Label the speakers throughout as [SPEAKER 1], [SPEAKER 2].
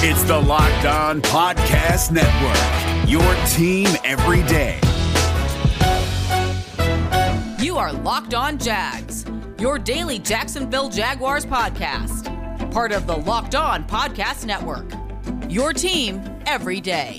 [SPEAKER 1] It's the Locked On Podcast Network, your team every day.
[SPEAKER 2] You are Locked On Jags, your daily Jacksonville Jaguars podcast. Part of the Locked On Podcast Network, your team every day.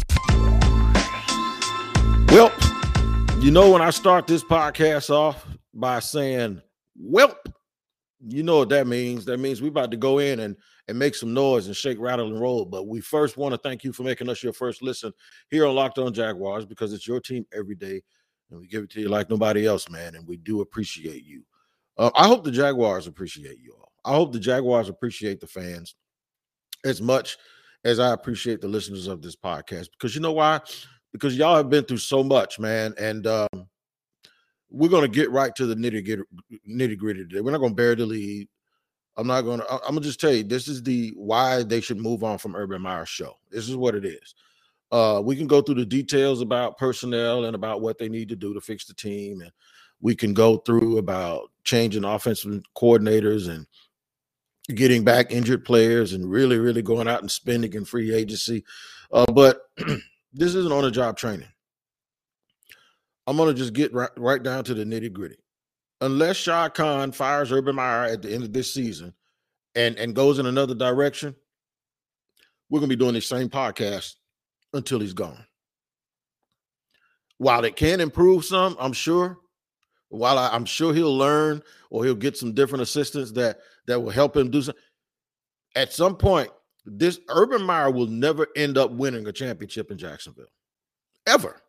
[SPEAKER 3] Well, you know when I start this podcast off by saying, welp, you know what that means. That means we're about to go in and make some noise and shake, rattle, and roll. But we first want to thank you for making us your first listen here on Locked On Jaguars, because it's your team every day, and we give it to you like nobody else, man, and we do appreciate you. I hope the Jaguars appreciate you all. I hope the Jaguars appreciate the fans as much as I appreciate the listeners of this podcast, because you know why? Because y'all have been through so much, man, and we're going to get right to the nitty-gritty today. We're not going to bury the lead. I'm going to just tell you, this is the why they should move on from Urban Meyer's show. This is what it is. We can go through the details about personnel and about what they need to do to fix the team. And we can go through about changing offensive coordinators and getting back injured players and really, really going out and spending in free agency. But this isn't on-the-job training. I'm going to just get right down to the nitty-gritty. Unless Shad Khan fires Urban Meyer at the end of this season and goes in another direction, we're going to be doing the same podcast until he's gone. While it can improve some, I'm sure, I'm sure he'll learn or he'll get some different assistants that will help him do something. At some point, this Urban Meyer will never end up winning a championship in Jacksonville. Ever.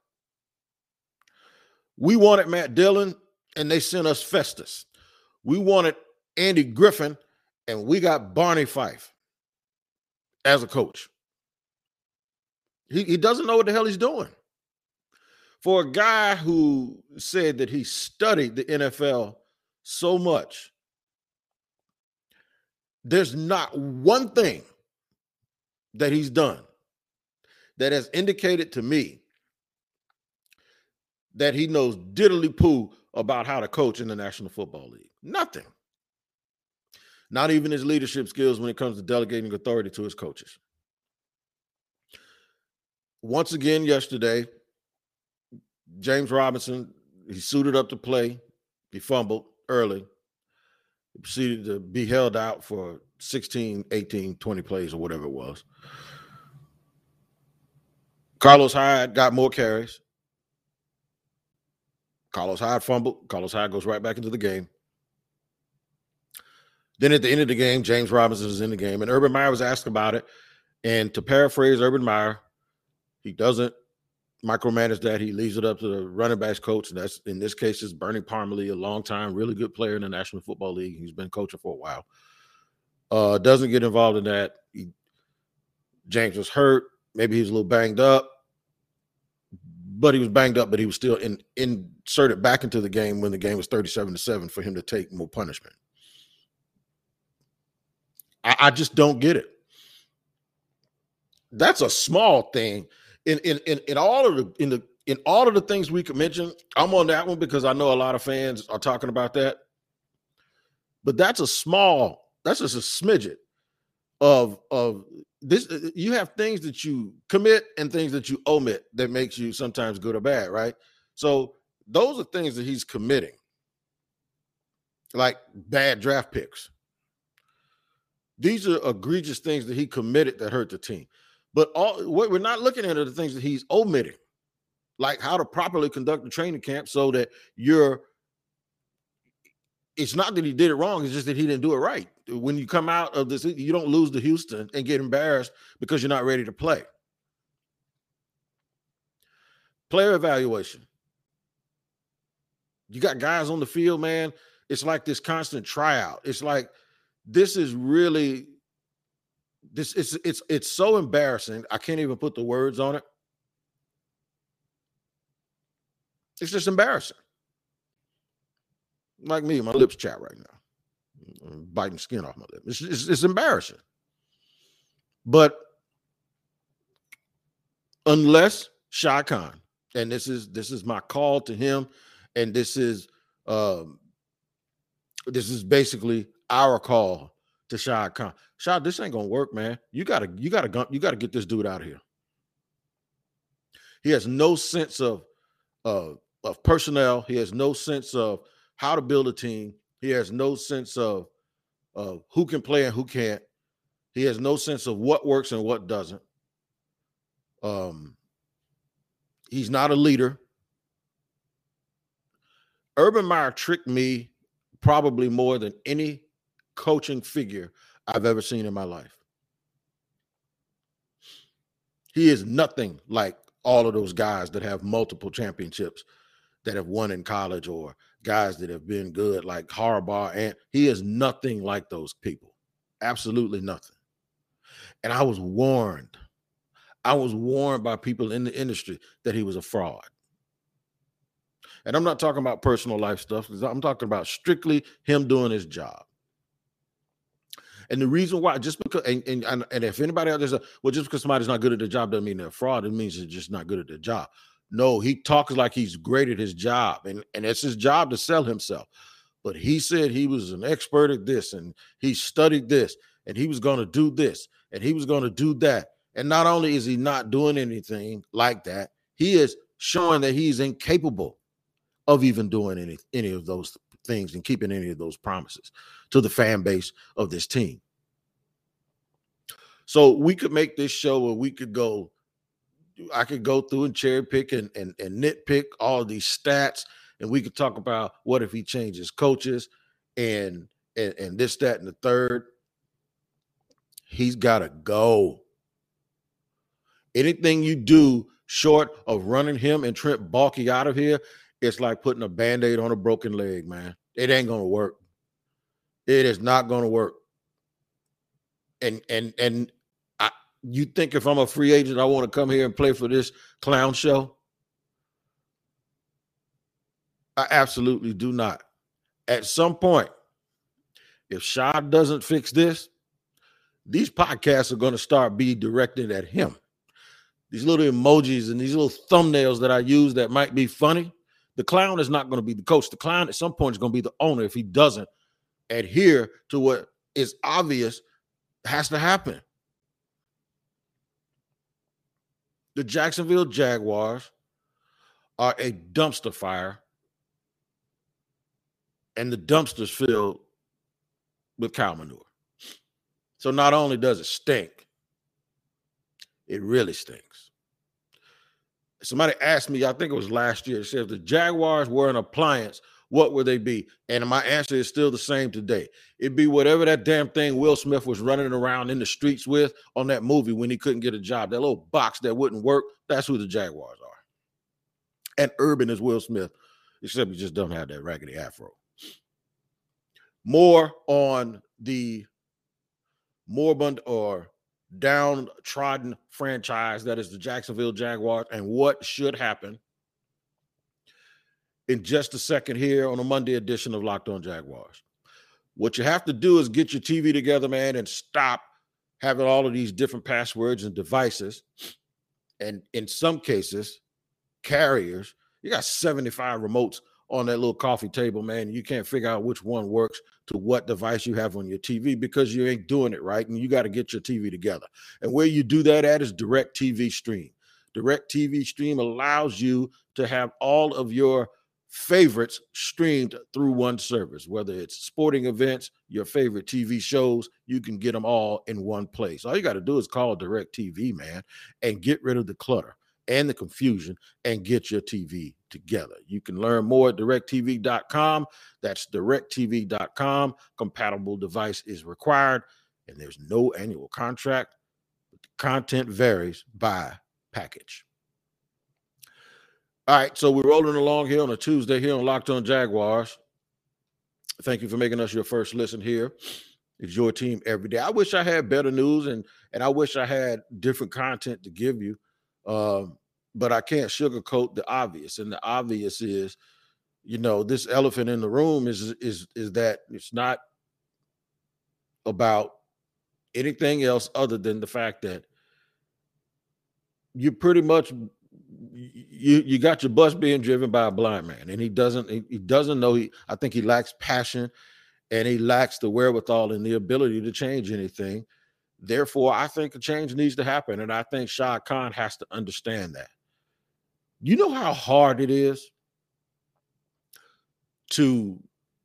[SPEAKER 3] We wanted Matt Dillon, and they sent us Festus. We wanted Andy Griffin, and we got Barney Fife as a coach. He doesn't know what the hell he's doing. For a guy who said that he studied the NFL so much, there's not one thing that he's done that has indicated to me that he knows diddly-poo about how to coach in the National Football League. Nothing. Not even his leadership skills when it comes to delegating authority to his coaches. Once again yesterday, James Robinson, he suited up to play. He fumbled early. He proceeded to be held out for 16, 18, 20 plays or whatever it was. Carlos Hyde got more carries. Carlos Hyde fumbled. Carlos Hyde goes right back into the game. Then at the end of the game, James Robinson is in the game, and Urban Meyer was asked about it. And to paraphrase Urban Meyer, he doesn't micromanage that. He leaves it up to the running backs coach. And that's, in this case, is Bernie Parmalee, a long-time, really good player in the National Football League. He's been coaching for a while. Doesn't get involved in that. James was hurt. Maybe he was a little banged up. But he was banged up, but he was still inserted back into the game when the game was 37-7 for him to take more punishment. I just don't get it. That's a small thing. In all of the things we could mention, I'm on that one because I know a lot of fans are talking about that. But that's just a smidget of this. You have things that you commit and things that you omit that makes you sometimes good or bad, right? So those are things that he's committing, like bad draft picks. These are egregious things that he committed that hurt the team. But what we're not looking at are the things that he's omitting, like how to properly conduct the training camp so that it's not that he did it wrong, it's just that he didn't do it right. When you come out of this, you don't lose to Houston and get embarrassed because you're not ready to play. Player evaluation. You got guys on the field, man. It's like this constant tryout. It's like this is really it's so embarrassing. I can't even put the words on it. It's just embarrassing. Like me, my lips chat right now. I'm biting skin off my lip. It's embarrassing. But unless Shad Khan, and this is my call to him, and this is basically our call to Shad Khan. Shad, this ain't gonna work, man. You gotta get this dude out of here. He has no sense of personnel. He has no sense of how to build a team. He has no sense of who can play and who can't. He has no sense of what works and what doesn't. He's not a leader. Urban Meyer tricked me probably more than any coaching figure I've ever seen in my life. He is nothing like all of those guys that have multiple championships that have won in college, or guys that have been good like Harbaugh. And he is nothing like those people. Absolutely nothing. And I was warned by people in the industry that he was a fraud. And I'm not talking about personal life stuff. I'm talking about strictly him doing his job. And the reason why, just because, and if anybody out there says, well, just because somebody's not good at the job doesn't mean they're a fraud. It means they're just not good at their job. No, he talks like he's great at his job, and it's his job to sell himself. But he said he was an expert at this, and he studied this, and he was going to do this, and he was going to do that. And not only is he not doing anything like that, he is showing that he's incapable of even doing any of those things and keeping any of those promises to the fan base of this team. So we could make this show where I could go through and cherry pick and nitpick all of these stats, and we could talk about what if he changes coaches and this, that, and the third. He's got to go. Anything you do short of running him and Trent Baalke out of here, it's like putting a Band-Aid on a broken leg, man. It ain't going to work. It is not going to work. And you think if I'm a free agent, I want to come here and play for this clown show? I absolutely do not. At some point, if Shad doesn't fix this, these podcasts are going to start being directed at him. These little emojis and these little thumbnails that I use that might be funny, the clown is not going to be the coach. The clown at some point is going to be the owner if he doesn't adhere to what is obvious has to happen. The Jacksonville Jaguars are a dumpster fire, and the dumpster's filled with cow manure. So not only does it stink, it really stinks. Somebody asked me, I think it was last year, it said if the Jaguars were an appliance, what would they be? And my answer is still the same today. It'd be whatever that damn thing Will Smith was running around in the streets with on that movie when he couldn't get a job. That little box that wouldn't work, that's who the Jaguars are. And Urban is Will Smith, except he just doesn't have that raggedy afro. More on the moribund or downtrodden franchise that is the Jacksonville Jaguars and what should happen in just a second here on a Monday edition of Locked On Jaguars. What you have to do is get your TV together, man, and stop having all of these different passwords and devices. And in some cases, carriers, you got 75 remotes on that little coffee table, man. And you can't figure out which one works to what device you have on your TV because you ain't doing it right. And you got to get your TV together. And where you do that at is DirecTV Stream. DirecTV Stream allows you to have all of your favorites streamed through one service, whether it's sporting events, your favorite TV shows, you can get them all in one place. All you got to do is call DirecTV, man, and get rid of the clutter and the confusion and get your TV together. You can learn more at directtv.com. That's directtv.com. Compatible device is required, and there's no annual contract. But the content varies by package. All right, so we're rolling along here on a Tuesday here on Locked On Jaguars. Thank you for making us your first listen here. It's your team every day. I wish I had better news, and I wish I had different content to give you. But I can't sugarcoat the obvious. And the obvious is, you know, this elephant in the room is that it's not about anything else other than the fact that you pretty much you got your bus being driven by a blind man, and he doesn't know. I think he lacks passion and he lacks the wherewithal and the ability to change anything. Therefore, I think a change needs to happen, and I think Shad Khan has to understand that. You know how hard it is to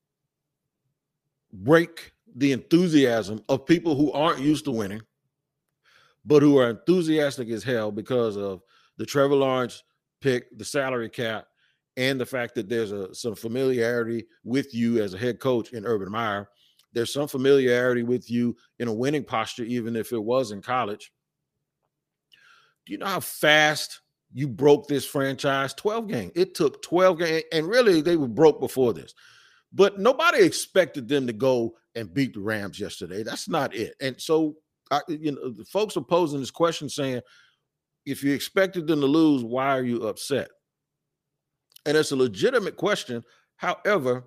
[SPEAKER 3] break the enthusiasm of people who aren't used to winning, but who are enthusiastic as hell because of the Trevor Lawrence pick, the salary cap, and the fact that there's some familiarity with you as a head coach in Urban Meyer. There's some familiarity with you in a winning posture, even if it was in college. Do you know how fast you broke this franchise? 12 games. It took 12 games, and really they were broke before this. But nobody expected them to go and beat the Rams yesterday. That's not it. And so, the folks are posing this question saying, if you expected them to lose, why are you upset? And it's a legitimate question. However,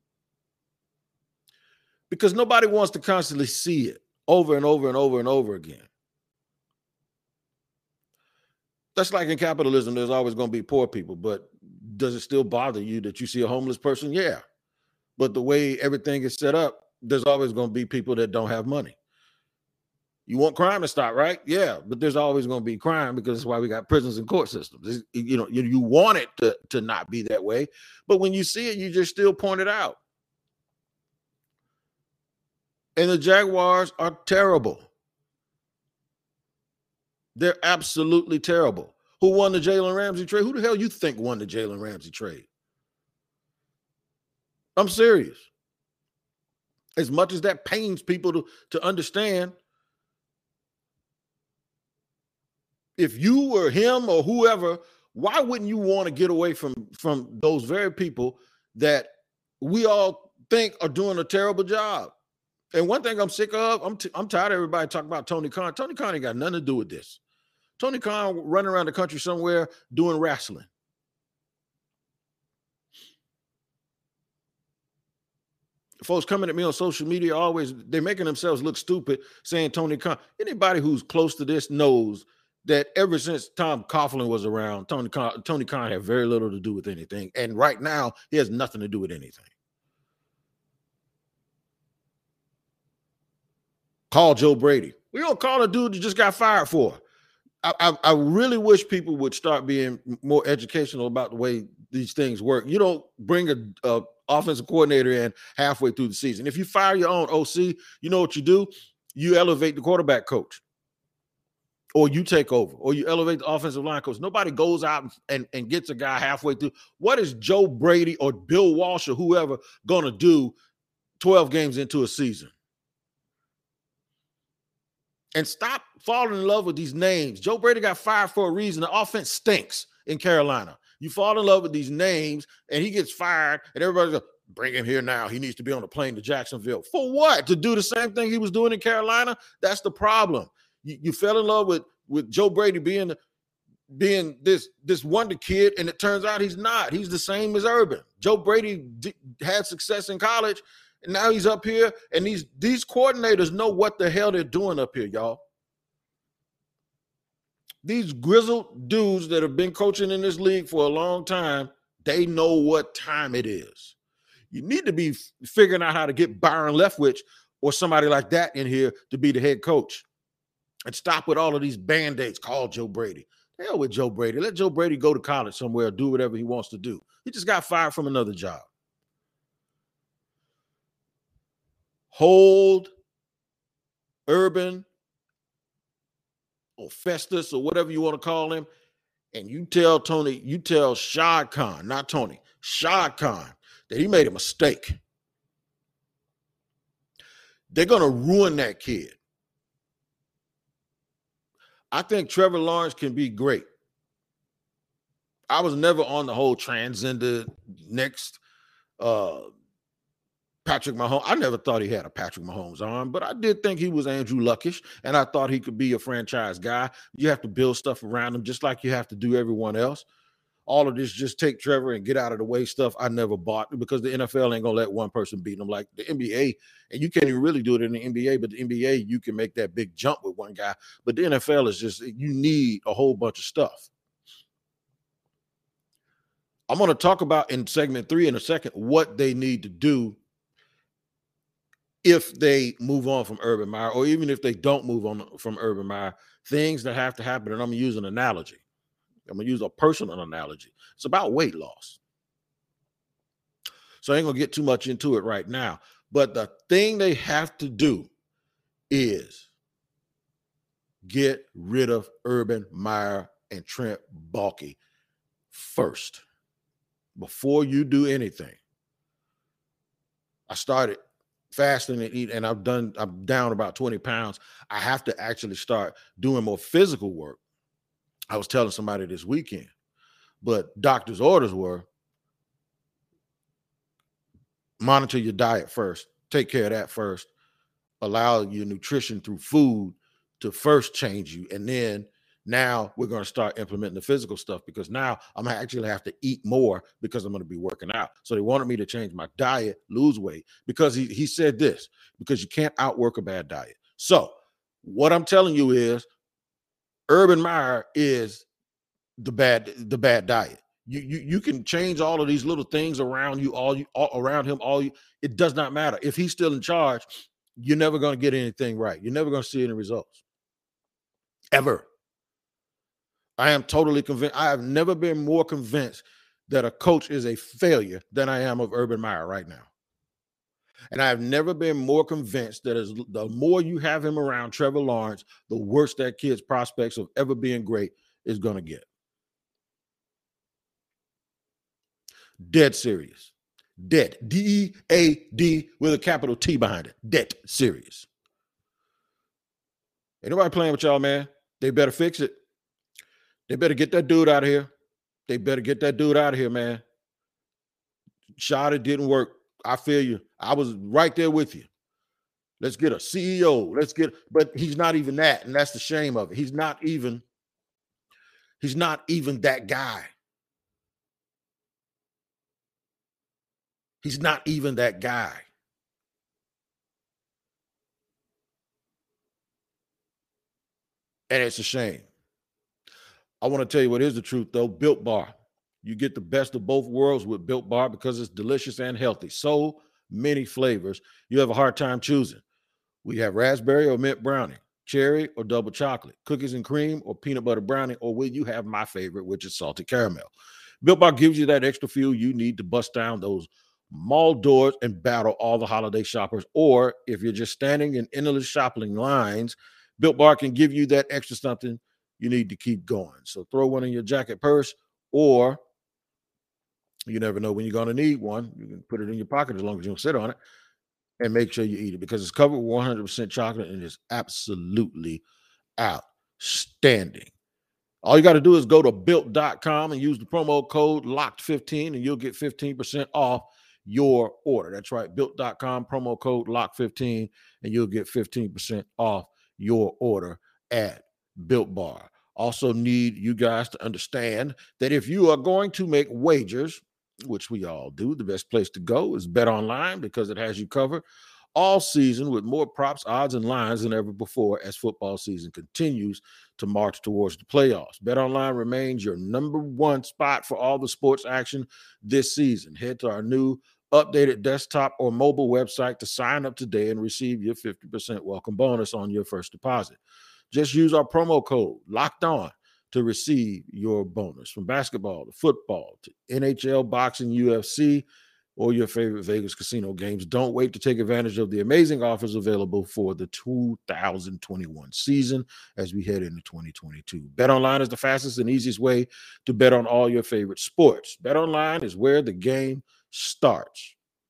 [SPEAKER 3] because nobody wants to constantly see it over and over and over and over again. That's like in capitalism, there's always going to be poor people, but does it still bother you that you see a homeless person? Yeah. But the way everything is set up, there's always going to be people that don't have money. You want crime to stop, right? Yeah, but there's always going to be crime because that's why we got prisons and court systems. You want it to not be that way, but when you see it, you just still point it out. And the Jaguars are terrible. They're absolutely terrible. Who won the Jalen Ramsey trade? Who the hell you think won the Jalen Ramsey trade? I'm serious. As much as that pains people to understand, if you were him or whoever, why wouldn't you want to get away from those very people that we all think are doing a terrible job? And one thing I'm sick of, I'm tired of everybody talking about Tony Khan. Tony Khan ain't got nothing to do with this. Tony Khan running around the country somewhere doing wrestling. Folks coming at me on social media they're making themselves look stupid saying Tony Khan. Anybody who's close to this knows that ever since Tom Coughlin was around, Tony Khan had very little to do with anything. And right now, he has nothing to do with anything. Call Joe Brady. We don't call a dude that just got fired for. I really wish people would start being more educational about the way these things work. You don't bring a offensive coordinator in halfway through the season. If you fire your own OC, you know what you do? You elevate the quarterback coach, or you take over, or you elevate the offensive line coach. Nobody goes out and gets a guy halfway through. What is Joe Brady or Bill Walsh or whoever going to do 12 games into a season? And stop falling in love with these names. Joe Brady got fired for a reason. The offense stinks in Carolina. You fall in love with these names, and he gets fired, and everybody's like, bring him here now. He needs to be on the plane to Jacksonville. For what? To do the same thing he was doing in Carolina? That's the problem. You fell in love with Joe Brady being this wonder kid, and it turns out he's not. He's the same as Urban. Joe Brady had success in college, and now he's up here, and these coordinators know what the hell they're doing up here, y'all. These grizzled dudes that have been coaching in this league for a long time, they know what time it is. You need to be figuring out how to get Byron Leftwich or somebody like that in here to be the head coach. And stop with all of these Band-Aids. Call Joe Brady. Hell with Joe Brady. Let Joe Brady go to college somewhere, do whatever he wants to do. He just got fired from another job. Hold Urban or Festus or whatever you want to call him, and you tell Shad Khan, not Tony, Shad Khan, that he made a mistake. They're going to ruin that kid. I think Trevor Lawrence can be great. I was never on the whole transgender next Patrick Mahomes. I never thought he had a Patrick Mahomes arm, but I did think he was Andrew Luckish, and I thought he could be a franchise guy. You have to build stuff around him just like you have to do everyone else. All of this just take Trevor and get out of the way stuff I never bought, because the NFL ain't going to let one person beat them like the NBA. And you can't even really do it in the NBA, but the NBA, you can make that big jump with one guy. But the NFL is just, you need a whole bunch of stuff. I'm going to talk about in segment 3 in a second what they need to do if they move on from Urban Meyer, or even if they don't move on from Urban Meyer, things that have to happen, and I'm going to use an analogy. I'm going to use a personal analogy. It's about weight loss. So I ain't going to get too much into it right now. But the thing they have to do is get rid of Urban Meyer and Trent Baalke first before you do anything. I started fasting and eating, and I'm down about 20 pounds. I have to actually start doing more physical work. I was telling somebody this weekend, but doctor's orders were monitor your diet first, take care of that first, allow your nutrition through food to first change you. And then now we're going to start implementing the physical stuff, because now I'm going to actually have to eat more because I'm going to be working out. So they wanted me to change my diet, lose weight, because he said this, because you can't outwork a bad diet. So what I'm telling you is Urban Meyer is the bad diet. You can change all of these little things around you, all around him, it does not matter. If he's still in charge, you're never going to get anything right. You're never going to see any results. Ever. I am totally convinced. I have never been more convinced that a coach is a failure than I am of Urban Meyer right now. And I've never been more convinced that the more you have him around Trevor Lawrence, the worse that kid's prospects of ever being great is going to get. Dead serious. Dead. D-E-A-D with a capital T behind it. Dead serious. Ain't nobody playing with y'all, man. They better fix it. They better get that dude out of here. They better get that dude out of here, man. Shot, it didn't work. I feel you. I was right there with you. Let's get a CEO. But he's not even that, and that's the shame of it. He's not even that guy. He's not even that guy. And it's a shame. I want to tell you what is the truth, though. Built Bar. You get the best of both worlds with Built Bar because it's delicious and healthy. So many flavors, you have a hard time choosing. We have raspberry or mint brownie, cherry or double chocolate, cookies and cream or peanut butter brownie, or will you have my favorite, which is salted caramel. Built Bar gives you that extra fuel you need to bust down those mall doors and battle all the holiday shoppers. Or if you're just standing in endless shopping lines, Built Bar can give you that extra something you need to keep going. So throw one in your jacket purse, or you never know when you're going to need one. You can put it in your pocket as long as you don't sit on it, and make sure you eat it, because it's covered with 100% chocolate and it's absolutely outstanding. All you got to do is go to built.com and use the promo code LOCKED15 and you'll get 15% off your order. That's right, built.com, promo code LOCKED15, and you'll get 15% off your order at Built Bar. Also need you guys to understand that if you are going to make wagers, which we all do, the best place to go is Bet Online, because it has you covered all season with more props, odds, and lines than ever before as football season continues to march towards the playoffs. Bet Online remains your number one spot for all the sports action this season. Head to our new updated desktop or mobile website to sign up today and receive your 50% welcome bonus on your first deposit. Just use our promo code Locked On to receive your bonus. From basketball to football to NHL, boxing, UFC, or your favorite Vegas casino games, don't wait to take advantage of the amazing offers available for the 2021 season as we head into 2022. BetOnline is the fastest and easiest way to bet on all your favorite sports. BetOnline is where the game starts.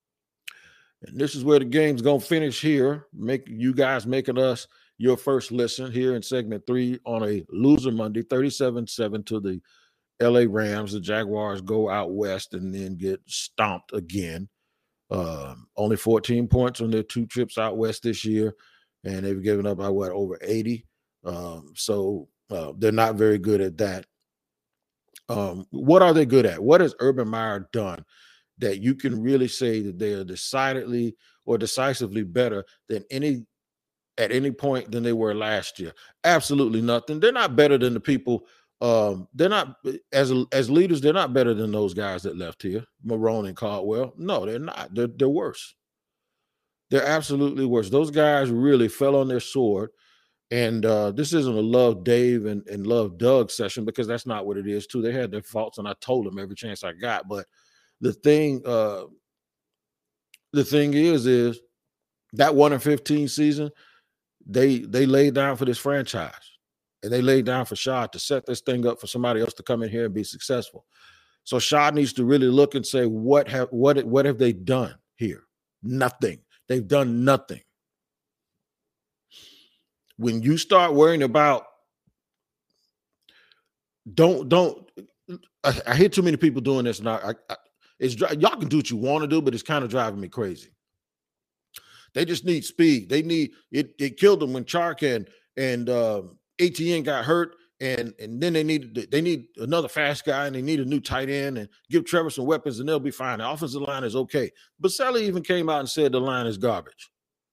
[SPEAKER 3] And this is where the game's going to finish here. You guys making us your first listen here in segment 3 on a loser Monday, 37-7 to the LA Rams. The Jaguars go out west and then get stomped again. Only 14 points on their 2 trips out west this year, and they've given up by over 80. So they're not very good at that. What are they good at? What has Urban Meyer done that you can really say that they are decidedly or decisively better than at any point than they were last year? Absolutely nothing. They're not better than the people. They're not, as leaders, they're not better than those guys that left here, Marrone and Caldwell. No, they're not. They're worse. They're absolutely worse. Those guys really fell on their sword. And this isn't a love Dave and love Doug session, because that's not what it is too. They had their faults, and I told them every chance I got. But the thing is that 1-15 season, they laid down for this franchise, and they laid down for Shad to set this thing up for somebody else to come in here and be successful. So Shad needs to really look and say, what have they done here? Nothing. They've done nothing. When you start worrying about, I hear too many people doing this, and y'all can do what you want to do, but it's kind of driving me crazy. They just need speed. They need it. It killed them when Chark and ATN got hurt, and then they need another fast guy, and they need a new tight end, and give Trevor some weapons, and they'll be fine. The offensive line is okay. But Sally even came out and said the line is garbage.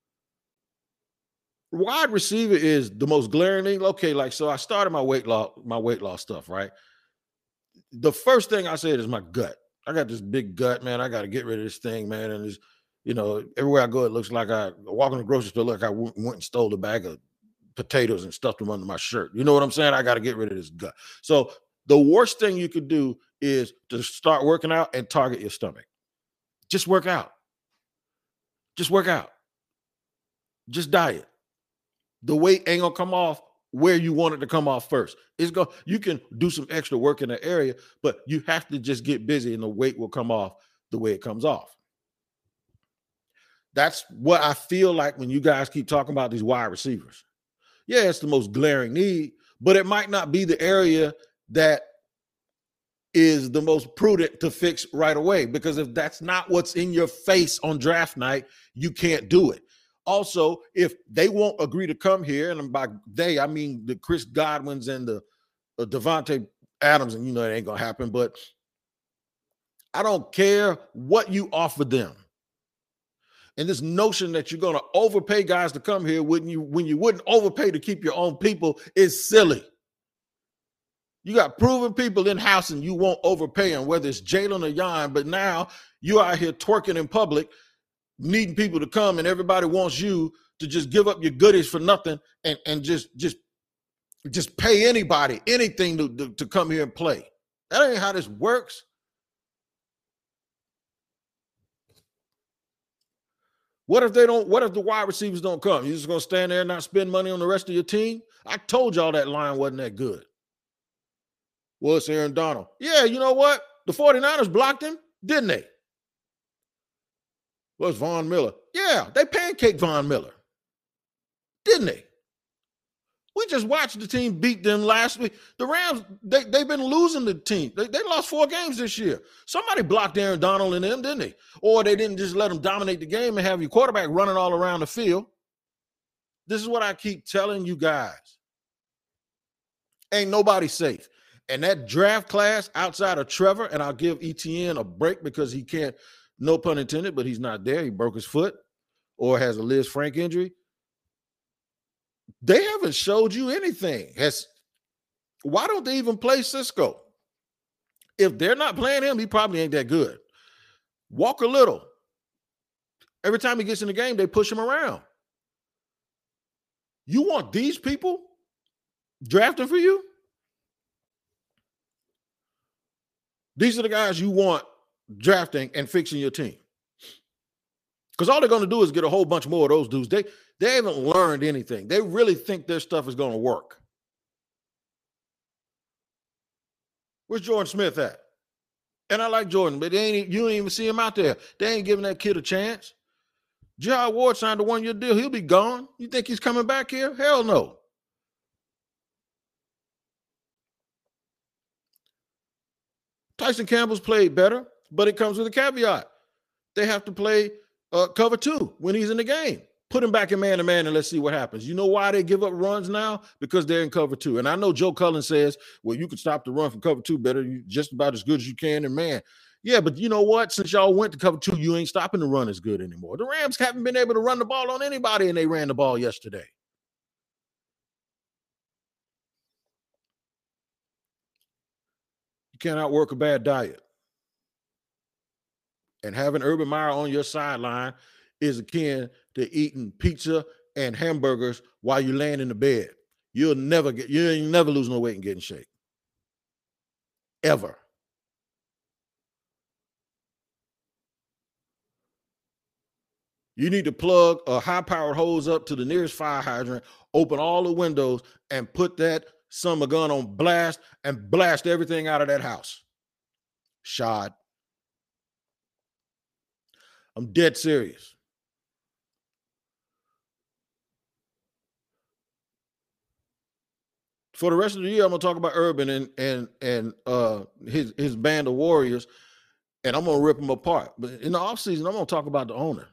[SPEAKER 3] Wide receiver is the most glaring thing. Okay, so I started my weight loss stuff, right? The first thing I said is my gut. I got this big gut, man. I got to get rid of this thing, man. And it's, everywhere I go, it looks like I walk in the grocery store, like I went and stole a bag of potatoes and stuffed them under my shirt. You know what I'm saying? I got to get rid of this gut. So the worst thing you could do is to start working out and target your stomach. Just work out. Just work out. Just diet. The weight ain't gonna come off where you want it to come off first. You can do some extra work in the area, but you have to just get busy, and the weight will come off the way it comes off. That's what I feel like when you guys keep talking about these wide receivers. Yeah, it's the most glaring need, but it might not be the area that is the most prudent to fix right away, because if that's not what's in your face on draft night, you can't do it. Also, if they won't agree to come here, and by they, I mean the Chris Godwins and the Devontae Adams, and it ain't going to happen, but I don't care what you offer them. And this notion that you're going to overpay guys to come here when you wouldn't overpay to keep your own people is silly. You got proven people in-house, and you won't overpay them, whether it's Jalen or Jan, but now you out here twerking in public, needing people to come, and everybody wants you to just give up your goodies for nothing and just pay anybody anything to come here and play. That ain't how this works. What if the wide receivers don't come? You're just going to stand there and not spend money on the rest of your team? I told y'all that line wasn't that good. Well, it's Aaron Donald. Yeah, you know what? The 49ers blocked him, didn't they? Was Von Miller? Yeah, they pancaked Von Miller, didn't they? We just watched the team beat them last week. The Rams, they've been losing the team. They lost 4 games this year. Somebody blocked Aaron Donald and them, didn't they? Or they didn't just let them dominate the game and have your quarterback running all around the field. This is what I keep telling you guys. Ain't nobody safe. And that draft class outside of Trevor, and I'll give ETN a break because he can't, no pun intended, but he's not there. He broke his foot or has a Liz Frank injury. They haven't showed you anything. Why don't they even play Cisco? If they're not playing him, he probably ain't that good. Walker Little. Every time he gets in the game, they push him around. You want these people drafting for you? These are the guys you want drafting and fixing your team. Because all they're going to do is get a whole bunch more of those dudes. They haven't learned anything. They really think their stuff is going to work. Where's Jordan Smith at? And I like Jordan, but you ain't even see him out there. They ain't giving that kid a chance. J.R. Ward signed a 1-year deal. He'll be gone. You think he's coming back here? Hell no. Tyson Campbell's played better, but it comes with a caveat. They have to play cover 2 when he's in the game. Put him back in man-to-man and let's see what happens. You know why they give up runs now? Because they're in cover 2. And I know Joe Cullen says, well, you can stop the run from cover 2 better. You just about as good as you can in man. Yeah, but you know what? Since y'all went to cover 2, you ain't stopping the run as good anymore. The Rams haven't been able to run the ball on anybody, and they ran the ball yesterday. You can't outwork a bad diet. And having Urban Meyer on your sideline is akin to eating pizza and hamburgers while you're laying in the bed. You ain't never lose no weight and get in shape. Ever. You need to plug a high-powered hose up to the nearest fire hydrant, open all the windows, and put that summer gun on blast and blast everything out of that house. Shot. I'm dead serious. For the rest of the year, I'm gonna talk about Urban and his band of warriors, and I'm gonna rip them apart. But in the offseason, I'm gonna talk about the owner.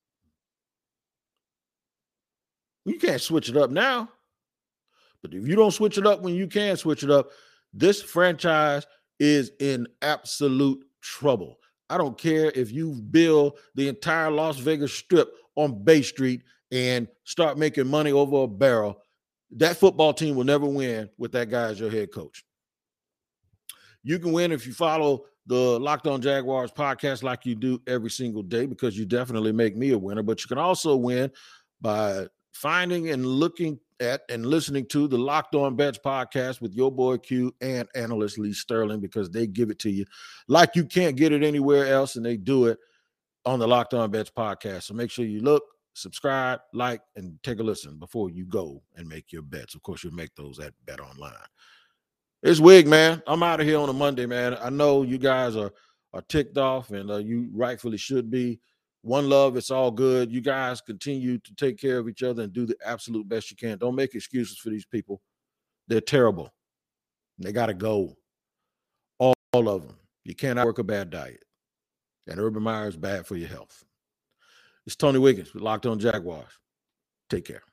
[SPEAKER 3] You can't switch it up now. But if you don't switch it up when you can switch it up, this franchise is in absolute trouble. I don't care if you build the entire Las Vegas Strip on Bay Street and start making money over a barrel. That football team will never win with that guy as your head coach. You can win if you follow the Locked On Jaguars podcast like you do every single day, because you definitely make me a winner. But you can also win by finding and looking at and listening to the Locked On Bets podcast with your boy Q and analyst Lee Sterling, because they give it to you like you can't get it anywhere else, and they do it on the Locked On Bets podcast. So make sure you look, subscribe, like, and take a listen before you go and make your bets. Of course, you'll make those at Bet Online. It's Wig, man. I'm out of here on a Monday, man. I know you guys are ticked off, and you rightfully should be. One love, it's all good. You guys continue to take care of each other and do the absolute best you can. Don't make excuses for these people. They're terrible. They got to go. All of them. You cannot work a bad diet. And Urban Meyer is bad for your health. It's Tony Wiggins with Locked On Jaguars. Take care.